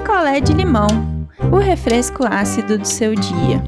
picolé de limão, o refresco ácido do seu dia.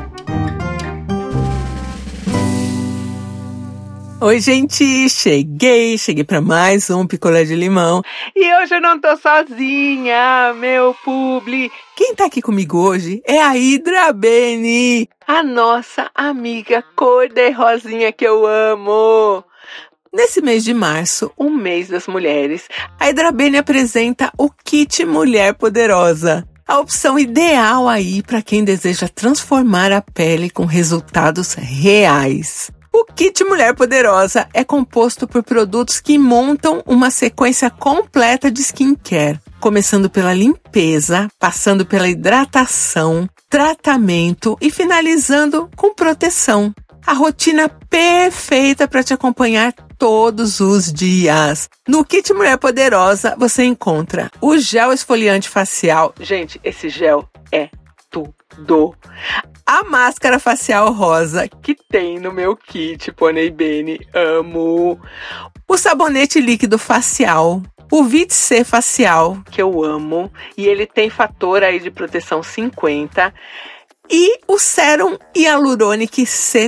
Oi, gente! Cheguei para mais um picolé de limão. E hoje eu não tô sozinha, meu publi. Quem tá aqui comigo hoje é a Hidrabene, a nossa amiga cor-de-rosinha que eu amo. Nesse mês de março, o mês das mulheres, a Hidrabene apresenta o Kit Mulher Poderosa. A opção ideal aí para quem deseja transformar a pele com resultados reais. O Kit Mulher Poderosa é composto por produtos que montam uma sequência completa de skincare, começando pela limpeza, passando pela hidratação, tratamento e finalizando com proteção. A rotina perfeita para te acompanhar todos os dias. No Kit Mulher Poderosa você encontra o gel esfoliante facial. Gente, esse gel é tudo. A máscara facial rosa que tem no meu kit Pony Bene, amo. O sabonete líquido facial, o Vit C facial, que eu amo, e ele tem fator aí de proteção 50, e o Sérum Hyaluronic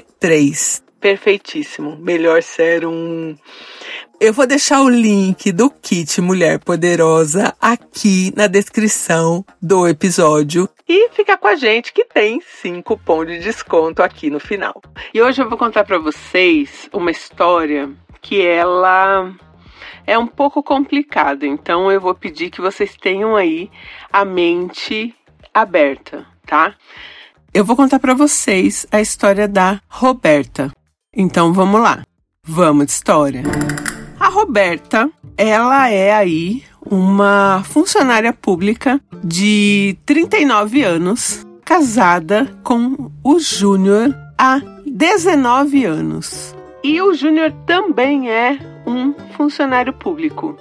C3. Perfeitíssimo, melhor sérum. Eu vou deixar o link do Kit Mulher Poderosa aqui na descrição do episódio. E fica com a gente que tem 5 cupom de desconto aqui no final. E hoje eu vou contar para vocês uma história que ela é um pouco complicada. Então eu vou pedir que vocês tenham aí a mente aberta, tá? Eu vou contar para vocês a história da Roberta. Então vamos lá. Vamos de história. A Roberta, ela é aí uma funcionária pública de 39 anos, casada com o Júnior há 19 anos. E o Júnior também é um funcionário público.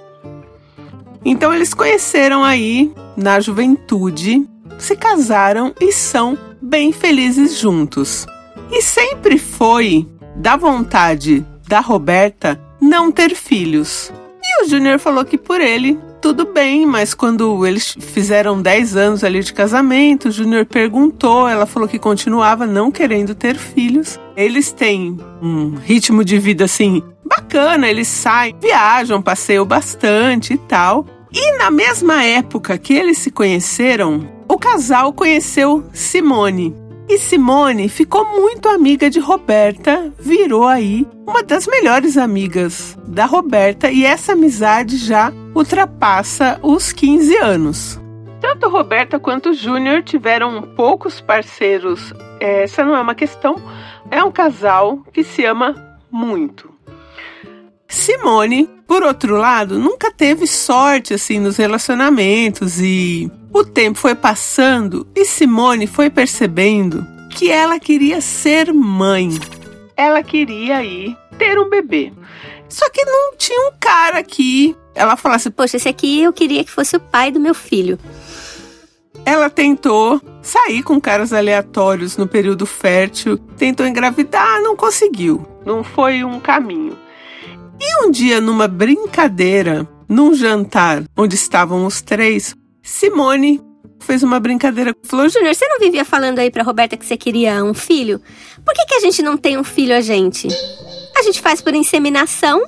Então eles conheceram aí na juventude, se casaram e são bem felizes juntos. E sempre foi da vontade da Roberta não ter filhos. E o Júnior falou que por ele tudo bem, mas quando eles fizeram 10 anos ali de casamento, o Júnior perguntou, ela falou que continuava não querendo ter filhos. Eles têm um ritmo de vida assim bacana, eles saem, viajam, passeiam bastante e tal. E na mesma época que eles se conheceram, o casal conheceu Simone. E Simone ficou muito amiga de Roberta, virou aí uma das melhores amigas da Roberta e essa amizade já ultrapassa os 15 anos. Tanto Roberta quanto Júnior tiveram poucos parceiros, essa não é uma questão, é um casal que se ama muito. Simone, por outro lado, nunca teve sorte assim nos relacionamentos e o tempo foi passando e Simone foi percebendo que ela queria ser mãe. Ela queria aí ter um bebê. Só que não tinha um cara que ela falasse, poxa, esse aqui eu queria que fosse o pai do meu filho. Ela tentou sair com caras aleatórios no período fértil, tentou engravidar, não conseguiu. Não foi um caminho. E um dia, numa brincadeira, num jantar onde estavam os três, Simone fez uma brincadeira. Falou, Júnior, você não vivia falando aí pra Roberta que você queria um filho? Por que a gente não tem um filho a gente? A gente faz por inseminação.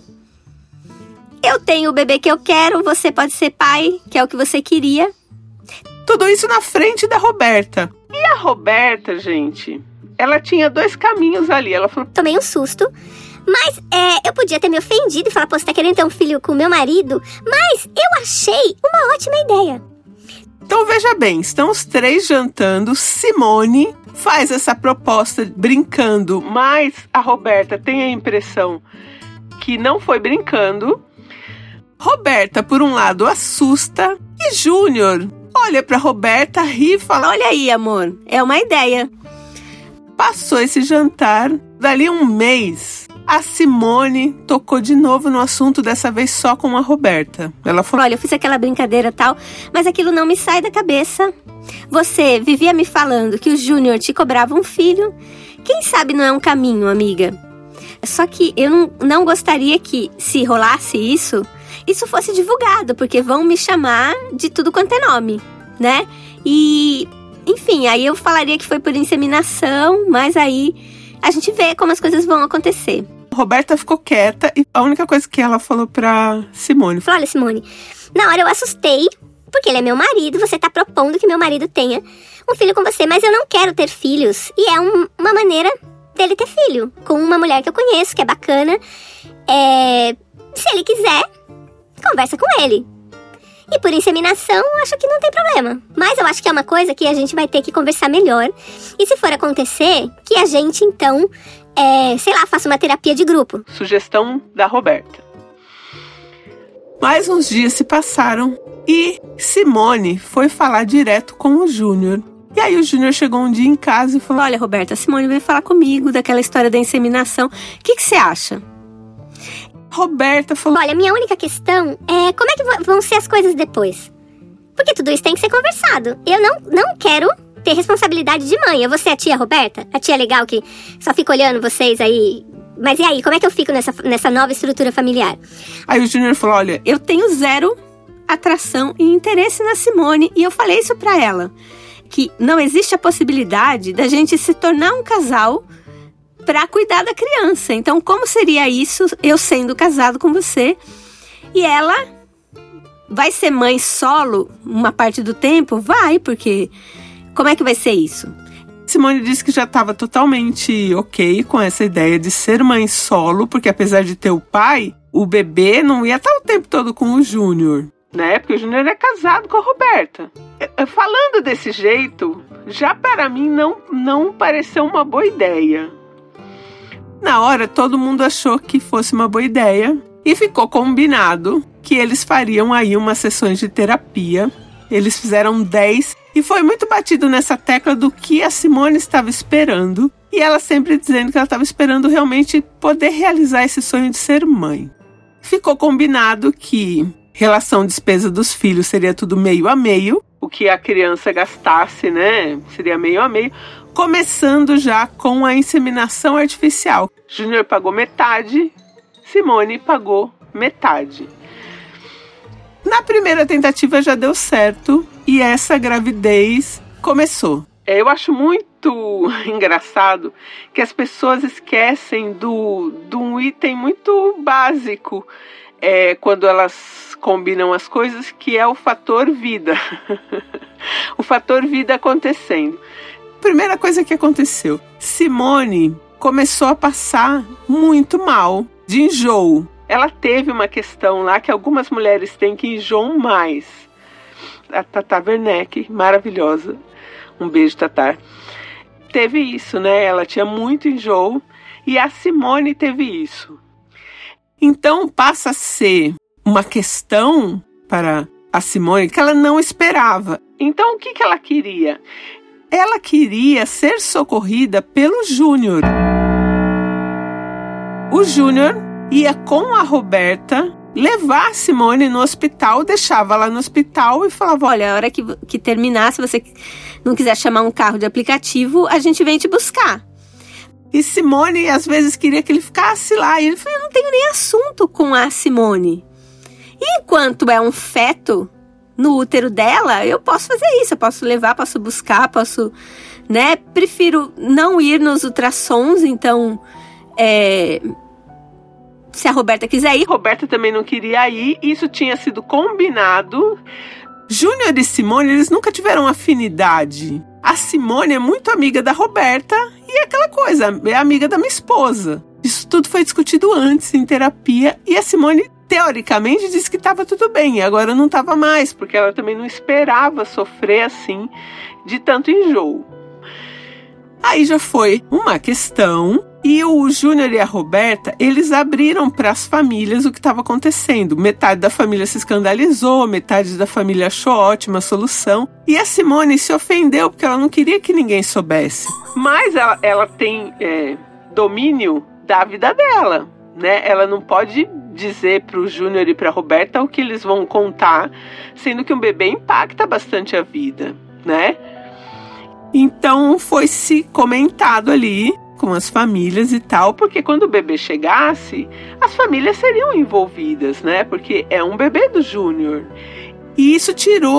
Eu tenho o bebê que eu quero, você pode ser pai, que é o que você queria. Tudo isso na frente da Roberta. E a Roberta, gente, ela tinha 2 caminhos ali. Ela falou, tomei um susto. Mas eu podia ter me ofendido e falar, pô, você tá querendo ter um filho com o meu marido? Mas eu achei uma ótima ideia. Então veja bem, estão os 3 jantando, Simone faz essa proposta brincando, mas a Roberta tem a impressão que não foi brincando. Roberta, por um lado, assusta e Júnior olha pra Roberta, ri e fala, olha aí, amor, é uma ideia. Passou esse jantar, dali um mês, a Simone tocou de novo no assunto, dessa vez só com a Roberta. Ela falou, olha, eu fiz aquela brincadeira e tal, mas aquilo não me sai da cabeça. Você vivia me falando que o Júnior te cobrava um filho. Quem sabe não é um caminho, amiga? Só que eu não gostaria que, se rolasse isso fosse divulgado, porque vão me chamar de tudo quanto é nome. né? E, enfim, aí eu falaria que foi por inseminação, mas aí a gente vê como as coisas vão acontecer. Roberta ficou quieta e a única coisa que ela falou pra Simone Falou, olha, Simone, na hora eu assustei, porque ele é meu marido, você tá propondo que meu marido tenha um filho com você, mas eu não quero ter filhos. E é uma maneira dele ter filho, com uma mulher que eu conheço, que é bacana. Se ele quiser, conversa com ele. E por inseminação, acho que não tem problema. Mas eu acho que é uma coisa que a gente vai ter que conversar melhor. E se for acontecer, que a gente, então, faça uma terapia de grupo. Sugestão da Roberta. Mais uns dias se passaram e Simone foi falar direto com o Júnior. E aí o Júnior chegou um dia em casa e falou: olha, Roberta, a Simone veio falar comigo daquela história da inseminação. O que você acha? Roberta falou: olha, minha única questão é como é que vão ser as coisas depois. Porque tudo isso tem que ser conversado. Eu não quero ter responsabilidade de mãe. Eu vou ser a tia Roberta, a tia legal que só fica olhando vocês aí. Mas e aí, como é que eu fico nessa nova estrutura familiar? Aí o Júnior falou: olha, eu tenho zero atração e interesse na Simone. E eu falei isso pra ela, que não existe a possibilidade da gente se tornar um casal pra cuidar da criança. Então, como seria isso, eu sendo casado com você? E ela vai ser mãe solo uma parte do tempo? Vai, porque como é que vai ser isso? Simone disse que já estava totalmente ok com essa ideia de ser mãe solo, porque apesar de ter o pai, o bebê não ia estar o tempo todo com o Júnior, né? Porque o Júnior é casado com a Roberta. Falando desse jeito, já para mim não pareceu uma boa ideia. Na hora, todo mundo achou que fosse uma boa ideia e ficou combinado que eles fariam aí umas sessões de terapia. Eles fizeram 10 e foi muito batido nessa tecla do que a Simone estava esperando. E ela sempre dizendo que ela estava esperando realmente poder realizar esse sonho de ser mãe. Ficou combinado que relação despesa dos filhos seria tudo meio a meio. O que a criança gastasse, né, seria meio a meio. Começando já com a inseminação artificial. Júnior pagou metade, Simone pagou metade. Na primeira tentativa já deu certo e essa gravidez começou. Eu acho muito engraçado que as pessoas esquecem de um item muito básico quando elas combinam as coisas, que é o fator vida. O fator vida acontecendo. Primeira coisa que aconteceu, Simone começou a passar muito mal de enjoo. Ela teve uma questão lá que algumas mulheres têm que enjoam mais. A Tata Werneck, maravilhosa. Um beijo, Tata. Teve isso, né? Ela tinha muito enjoo e a Simone teve isso. Então passa a ser uma questão para a Simone que ela não esperava. Então o que ela queria? Ela queria ser socorrida pelo Júnior. O Júnior ia com a Roberta levar a Simone no hospital, deixava ela no hospital e falava: olha, a hora que terminar, se você não quiser chamar um carro de aplicativo, a gente vem te buscar. E Simone às vezes queria que ele ficasse lá. E ele falou: eu não tenho nem assunto com a Simone. E enquanto é um feto no útero dela, eu posso fazer isso, eu posso levar, posso buscar, posso, né? Prefiro não ir nos ultrassons, então, se a Roberta quiser ir. Roberta também não queria ir, isso tinha sido combinado. Júnior e Simone, eles nunca tiveram afinidade. A Simone é muito amiga da Roberta e é aquela coisa, é amiga da minha esposa. Isso tudo foi discutido antes em terapia e a Simone, teoricamente, disse que estava tudo bem, e agora não estava mais, porque ela também não esperava sofrer assim de tanto enjoo. Aí já foi uma questão e o Júnior e a Roberta, eles abriram para as famílias o que estava acontecendo. Metade da família se escandalizou, metade da família achou ótima a solução. E a Simone se ofendeu porque ela não queria que ninguém soubesse. Mas ela tem domínio da vida dela, né? Ela não pode dizer para o Júnior e para a Roberta o que eles vão contar, sendo que um bebê impacta bastante a vida, né? Então foi-se comentado ali com as famílias e tal, porque quando o bebê chegasse, as famílias seriam envolvidas, né? Porque é um bebê do Júnior. E isso tirou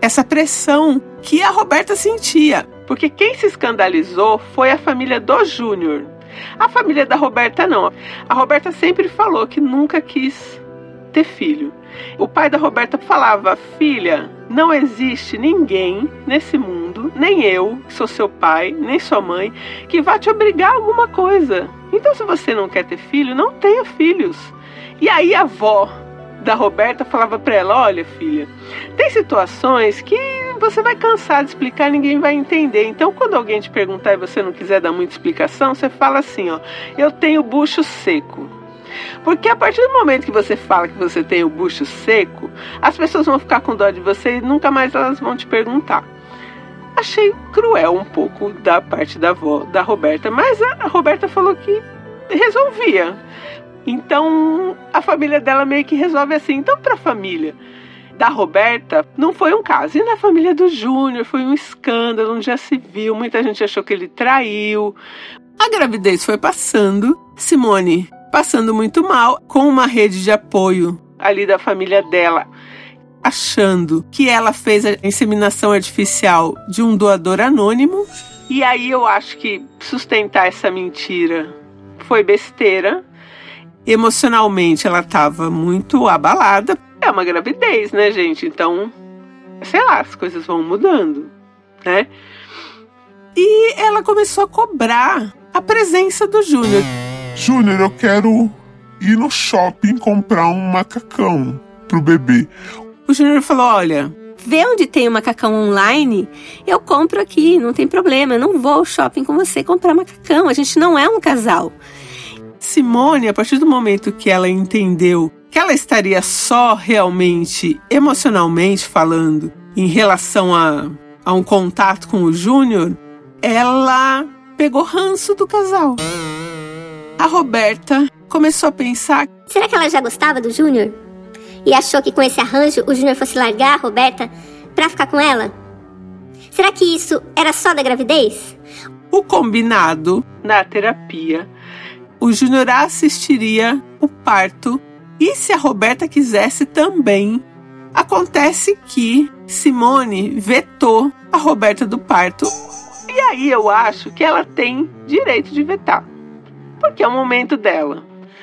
essa pressão que a Roberta sentia. Porque quem se escandalizou foi a família do Júnior. A família da Roberta não. A Roberta sempre falou que nunca quis ter filho. O pai da Roberta falava: filha, não existe ninguém nesse mundo, nem eu, que sou seu pai, nem sua mãe, que vá te obrigar a alguma coisa. Então, se você não quer ter filho, não tenha filhos. E aí a avó da Roberta falava para ela: olha, filha, tem situações que você vai cansar de explicar, ninguém vai entender. Então, quando alguém te perguntar e você não quiser dar muita explicação, você fala assim, ó: eu tenho bucho seco. Porque a partir do momento que você fala que você tem o bucho seco, as pessoas vão ficar com dó de você e nunca mais elas vão te perguntar. Achei cruel um pouco da parte da avó da Roberta, mas a Roberta falou que resolvia. Então a família dela meio que resolve assim. Então, para a família da Roberta não foi um caso. E na família do Júnior foi um escândalo, onde já se viu, muita gente achou que ele traiu. A gravidez foi passando, Simone passando muito mal, com uma rede de apoio ali da família dela, achando que ela fez a inseminação artificial de um doador anônimo. E aí eu acho que sustentar essa mentira foi besteira. Emocionalmente ela estava muito abalada. É uma gravidez, né, gente? Então, sei lá, as coisas vão mudando, né? E ela começou a cobrar a presença do Júnior. Júnior, eu quero ir no shopping comprar um macacão pro bebê. O Júnior falou: olha, vê onde tem o macacão online, eu compro aqui, não tem problema. Eu não vou ao shopping com você comprar macacão, a gente não é um casal. Simone, a partir do momento que ela entendeu que ela estaria só realmente, emocionalmente falando, em relação a um contato com o Júnior, ela pegou ranço do casal. A Roberta começou a pensar: será que ela já gostava do Júnior? E achou que com esse arranjo o Júnior fosse largar a Roberta pra ficar com ela? Será que isso era só da gravidez? O combinado na terapia, o Júnior assistiria o parto, e se a Roberta quisesse também. Acontece que Simone vetou a Roberta do parto. E aí eu acho que ela tem direito de vetar, porque é o momento dela.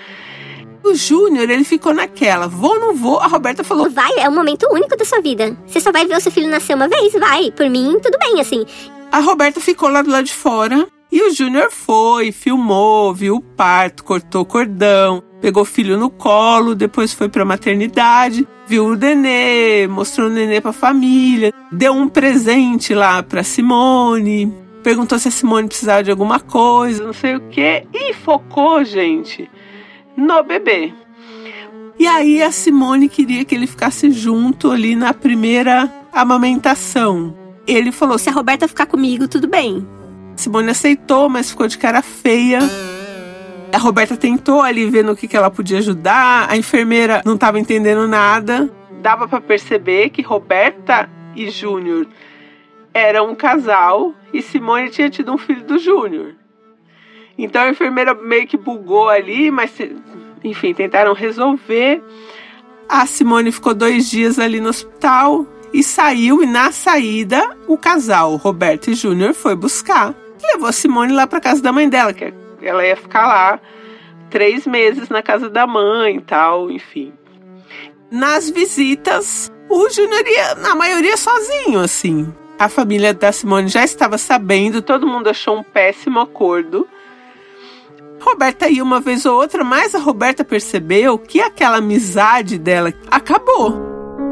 O Júnior, ele ficou naquela: vou ou não vou? A Roberta falou: vai, é um momento único da sua vida. Você só vai ver o seu filho nascer uma vez, vai. Por mim, tudo bem, assim. A Roberta ficou lá do lado de fora e o Júnior foi, filmou, viu o parto, cortou o cordão, pegou o filho no colo, depois foi pra maternidade, viu o nenê, mostrou o nenê pra família, deu um presente lá pra Simone, perguntou se a Simone precisava de alguma coisa, não sei o quê, e focou, gente, no bebê. E aí a Simone queria que ele ficasse junto ali na primeira amamentação. Ele falou: se a Roberta ficar comigo, tudo bem. Simone aceitou, mas ficou de cara feia. A Roberta tentou ali ver no que ela podia ajudar. A enfermeira não estava entendendo nada. Dava para perceber que Roberta e Júnior eram um casal e Simone tinha tido um filho do Júnior. Então a enfermeira meio que bugou ali, mas enfim, tentaram resolver. A Simone ficou 2 dias ali no hospital e saiu, e na saída o casal, Roberta e Júnior, foi buscar. Levou a Simone lá para casa da mãe dela, que ela ia ficar lá 3 meses na casa da mãe e tal, enfim. Nas visitas, o Júnior ia, na maioria, sozinho, assim. A família da Simone já estava sabendo, todo mundo achou um péssimo acordo. Roberta ia uma vez ou outra, mas a Roberta percebeu que aquela amizade dela acabou.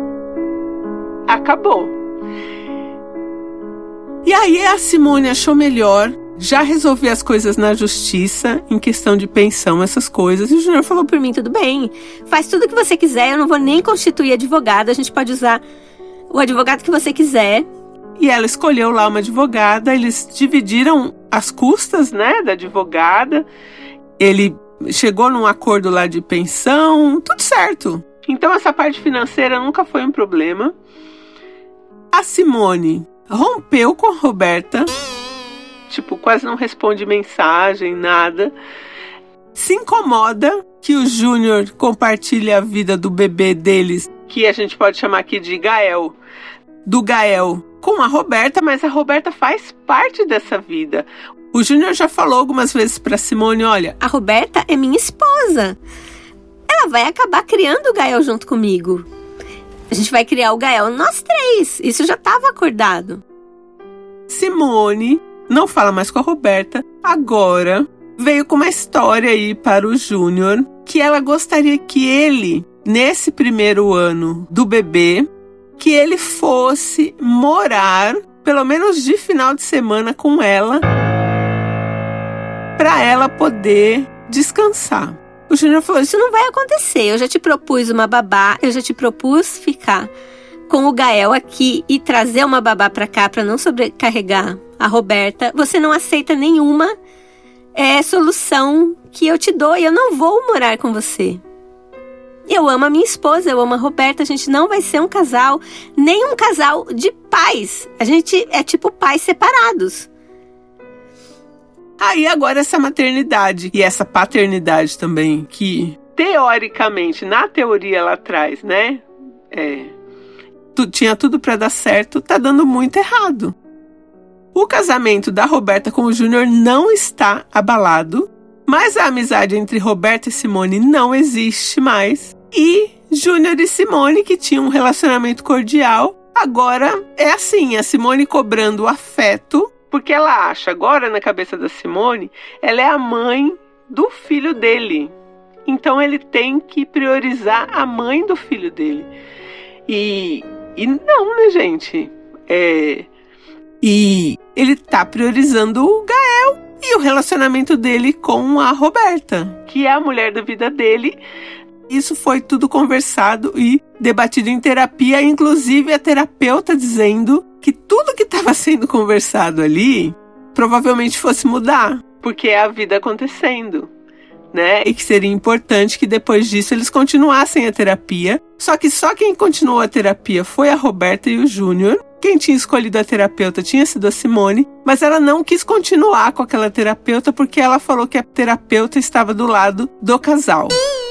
E aí a Simone achou melhor já resolver as coisas na justiça, em questão de pensão, essas coisas. E o Júnior falou: por mim, tudo bem. Faz tudo o que você quiser, eu não vou nem constituir advogado. A gente pode usar o advogado que você quiser. E ela escolheu lá uma advogada, eles dividiram as custas, né, da advogada. Ele chegou num acordo lá de pensão, tudo certo. Então essa parte financeira nunca foi um problema. A Simone rompeu com a Roberta, tipo, quase não responde mensagem, nada. Se incomoda que o Júnior compartilhe a vida do bebê deles, que a gente pode chamar aqui de Gael, do Gael com a Roberta, mas a Roberta faz parte dessa vida. O Júnior já falou algumas vezes pra Simone, olha, A Roberta é minha esposa. Ela vai acabar criando o Gael junto comigo. A gente vai criar o Gael nós 3. Isso já estava acordado. Simone não fala mais com a Roberta. Agora veio com uma história aí para o Júnior, que ela gostaria que ele, nesse primeiro ano do bebê, que ele fosse morar, pelo menos de final de semana, com ela, para ela poder descansar. O Júnior falou, Isso não vai acontecer. Eu já te propus uma babá, eu já te propus ficar com o Gael aqui e trazer uma babá pra cá pra não sobrecarregar a Roberta. Você não aceita nenhuma solução que eu te dou e eu não vou morar com você. Eu amo a minha esposa, eu amo a Roberta, a gente não vai ser um casal, nem um casal de pais. A gente é tipo pais separados. Aí agora essa maternidade e essa paternidade também, que teoricamente, na teoria lá atrás, né? Tinha tudo pra dar certo, tá dando muito errado. O casamento da Roberta com o Júnior não está abalado, mas a amizade entre Roberta e Simone não existe mais. E Júnior e Simone, que tinham um relacionamento cordial, agora é assim, a Simone cobrando o afeto, porque ela acha, agora na cabeça da Simone, ela é a mãe do filho dele. Então ele tem que priorizar a mãe do filho dele. E não, né, gente? E ele tá priorizando o Gael e o relacionamento dele com a Roberta, que é a mulher da vida dele. Isso foi tudo conversado e debatido em terapia, inclusive a terapeuta dizendo que tudo que estava sendo conversado ali provavelmente fosse mudar, porque é a vida acontecendo, né? E que seria importante que depois disso eles continuassem a terapia. Só que só quem continuou a terapia foi a Roberta e o Júnior. Quem tinha escolhido a terapeuta tinha sido a Simone, mas ela não quis continuar com aquela terapeuta porque ela falou que a terapeuta estava do lado do casal.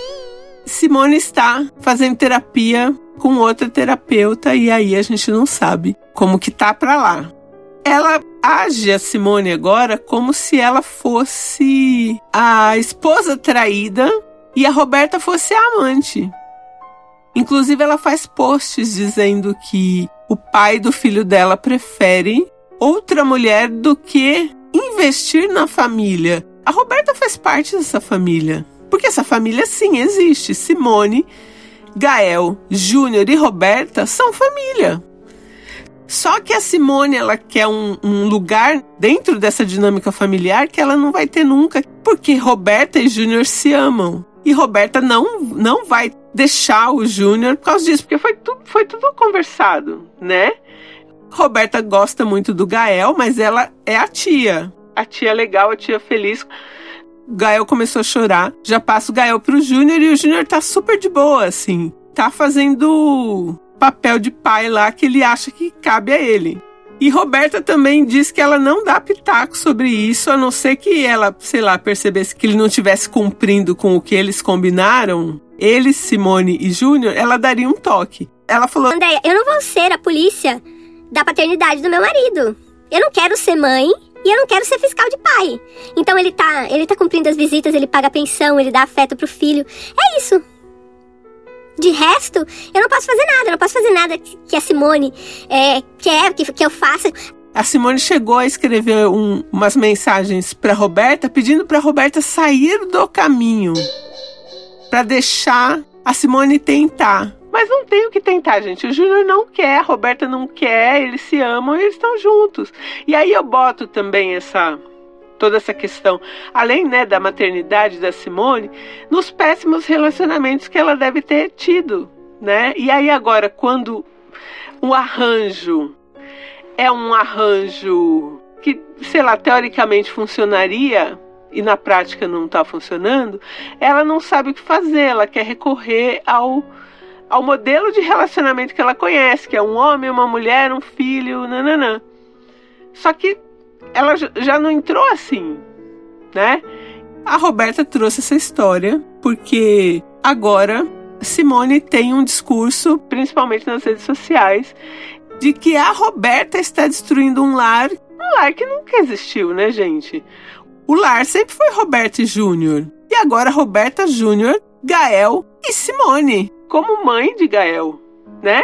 Simone está fazendo terapia com outra terapeuta e aí a gente não sabe como que tá pra lá. Ela age, a Simone, agora como se ela fosse a esposa traída e a Roberta fosse a amante. Inclusive ela faz posts dizendo que o pai do filho dela prefere outra mulher do que investir na família. A Roberta faz parte dessa família. Porque essa família sim existe. Simone, Gael, Júnior e Roberta são família. Só que a Simone, ela quer um lugar dentro dessa dinâmica familiar que ela não vai ter nunca. Porque Roberta e Júnior se amam. E Roberta não vai deixar o Júnior por causa disso. Porque foi tudo conversado, né? Roberta gosta muito do Gael, mas ela é a tia. A tia legal, a tia feliz. O Gael começou a chorar, já passa o Gael pro Júnior e o Júnior tá super de boa, assim. Tá fazendo papel de pai lá que ele acha que cabe a ele. E Roberta também diz que ela não dá pitaco sobre isso, a não ser que ela, sei lá, percebesse que ele não estivesse cumprindo com o que eles combinaram. Ele, Simone e Júnior, ela daria um toque. Ela falou: Andréia, eu não vou ser a polícia da paternidade do meu marido. Eu não quero ser mãe. E eu não quero ser fiscal de pai. Então ele tá cumprindo as visitas, ele paga a pensão, ele dá afeto pro filho. É isso. De resto, eu não posso fazer nada. Eu não posso fazer nada que a Simone quer que eu faça. A Simone chegou a escrever umas mensagens pra Roberta, pedindo pra Roberta sair do caminho. Pra deixar a Simone tentar. Mas não tem o que tentar, gente. O Júnior não quer, a Roberta não quer, eles se amam e eles estão juntos. E aí eu boto também toda essa questão, além, né, da maternidade da Simone, nos péssimos relacionamentos que ela deve ter tido, né? E aí agora, quando o arranjo é um arranjo que, sei lá, teoricamente funcionaria e na prática não está funcionando, ela não sabe o que fazer, ela quer recorrer ao modelo de relacionamento que ela conhece, que é um homem, uma mulher, um filho, nananã. Só que ela já não entrou assim, né? A Roberta trouxe essa história porque agora Simone tem um discurso, principalmente nas redes sociais, de que a Roberta está destruindo um lar que nunca existiu, né, gente? O lar sempre foi Roberta e Júnior. E agora Roberta, Júnior, Gael e Simone, como mãe de Gael, né?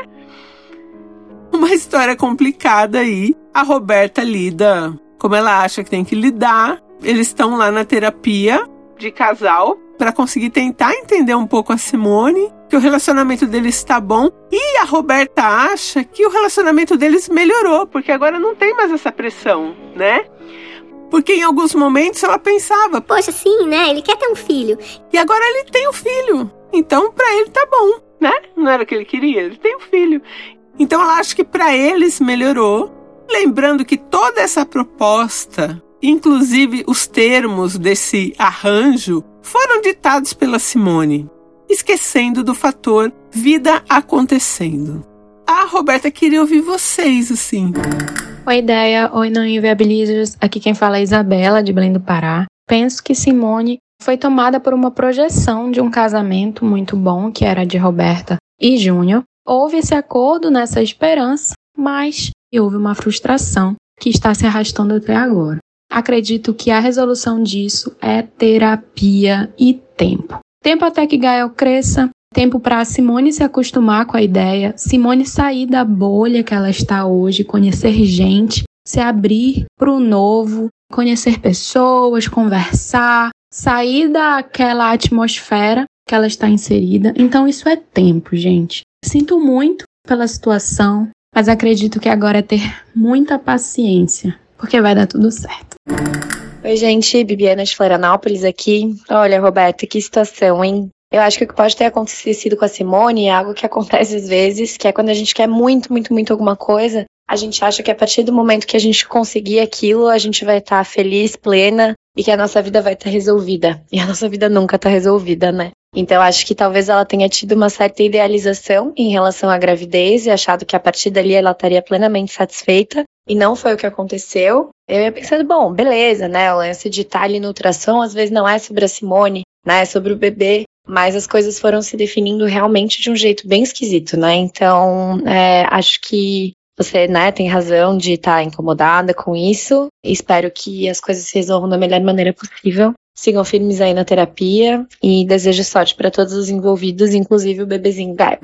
Uma história complicada aí. A Roberta lida como ela acha que tem que lidar. Eles estão lá na terapia de casal para conseguir tentar entender um pouco a Simone, que o relacionamento deles está bom. E a Roberta acha que o relacionamento deles melhorou, porque agora não tem mais essa pressão, né? Porque em alguns momentos ela pensava, poxa, sim, né? Ele quer ter um filho. E agora ele tem um filho. Então, pra ele tá bom, né? Não era o que ele queria, ele tem um filho. Então, ela acha que pra eles melhorou. Lembrando que toda essa proposta, inclusive os termos desse arranjo, foram ditados pela Simone, esquecendo do fator vida acontecendo. A Roberta queria ouvir vocês, assim. Oi, Ideia. Oi, Não Inviabilizers. Aqui quem fala é Isabela, de Belém do Pará. Penso que Simone foi tomada por uma projeção de um casamento muito bom, que era de Roberta e Júnior. Houve esse acordo nessa esperança, mas houve uma frustração que está se arrastando até agora. Acredito que a resolução disso é terapia e tempo. Tempo até que Gael cresça, tempo para a Simone se acostumar com a ideia, Simone sair da bolha que ela está hoje, conhecer gente, se abrir para o novo, conhecer pessoas, conversar, sair daquela atmosfera que ela está inserida. Então isso é tempo, gente. Sinto muito pela situação, mas acredito que agora é ter muita paciência, porque vai dar tudo certo. Oi, gente, Bibiana de Florianópolis aqui. Olha, Roberta, que situação, hein? Eu acho que o que pode ter acontecido com a Simone é algo que acontece às vezes, que é quando a gente quer muito alguma coisa, a gente acha que a partir do momento que a gente conseguir aquilo, a gente vai estar feliz, plena, e que a nossa vida vai estar resolvida. E a nossa vida nunca está resolvida, né? Então, acho que talvez ela tenha tido uma certa idealização em relação à gravidez e achado que a partir dali ela estaria plenamente satisfeita. E não foi o que aconteceu. Eu ia pensando, bom, beleza, né? O lance de estar ali no ultrassom, às vezes não é sobre a Simone, né? É sobre o bebê. Mas as coisas foram se definindo realmente de um jeito bem esquisito, né? Então, acho que você, né, tem razão de estar incomodada com isso. Espero que as coisas se resolvam da melhor maneira possível. Sigam firmes aí na terapia e desejo sorte para todos os envolvidos, inclusive o bebezinho Gael.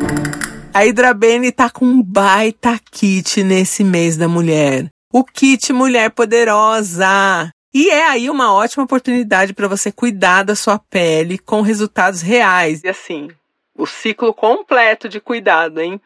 A Hidrabene tá com um baita kit nesse mês da mulher. O kit Mulher Poderosa. E é aí uma ótima oportunidade para você cuidar da sua pele com resultados reais. E assim, o ciclo completo de cuidado, hein?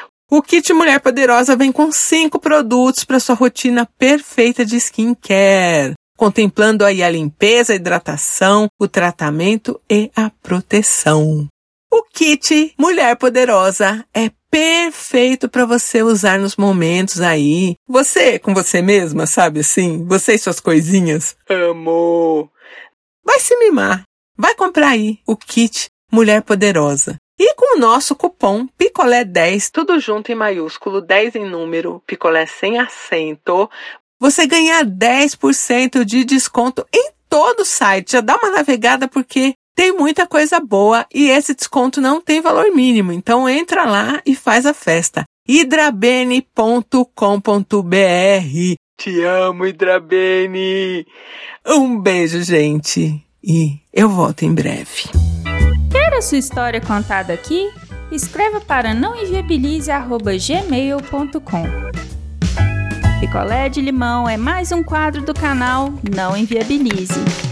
O kit Mulher Poderosa vem com 5 produtos para sua rotina perfeita de skincare, contemplando aí a limpeza, a hidratação, o tratamento e a proteção. O kit Mulher Poderosa é perfeito para você usar nos momentos aí. Você com você mesma, sabe assim? Você e suas coisinhas. Amor! Vai se mimar. Vai comprar aí o kit Mulher Poderosa. E com o nosso cupom Picolé10, tudo junto em maiúsculo, 10 em número, picolé sem acento, você ganha 10% de desconto em todo o site. Já dá uma navegada porque tem muita coisa boa e esse desconto não tem valor mínimo. Então entra lá e faz a festa. hidrabene.com.br. Te amo, Hidrabene! Um beijo, gente. E eu volto em breve. Quer a sua história contada aqui? Escreva para nãoenviabilize@gmail.com. Picolé de Limão é mais um quadro do canal Não Enviabilize.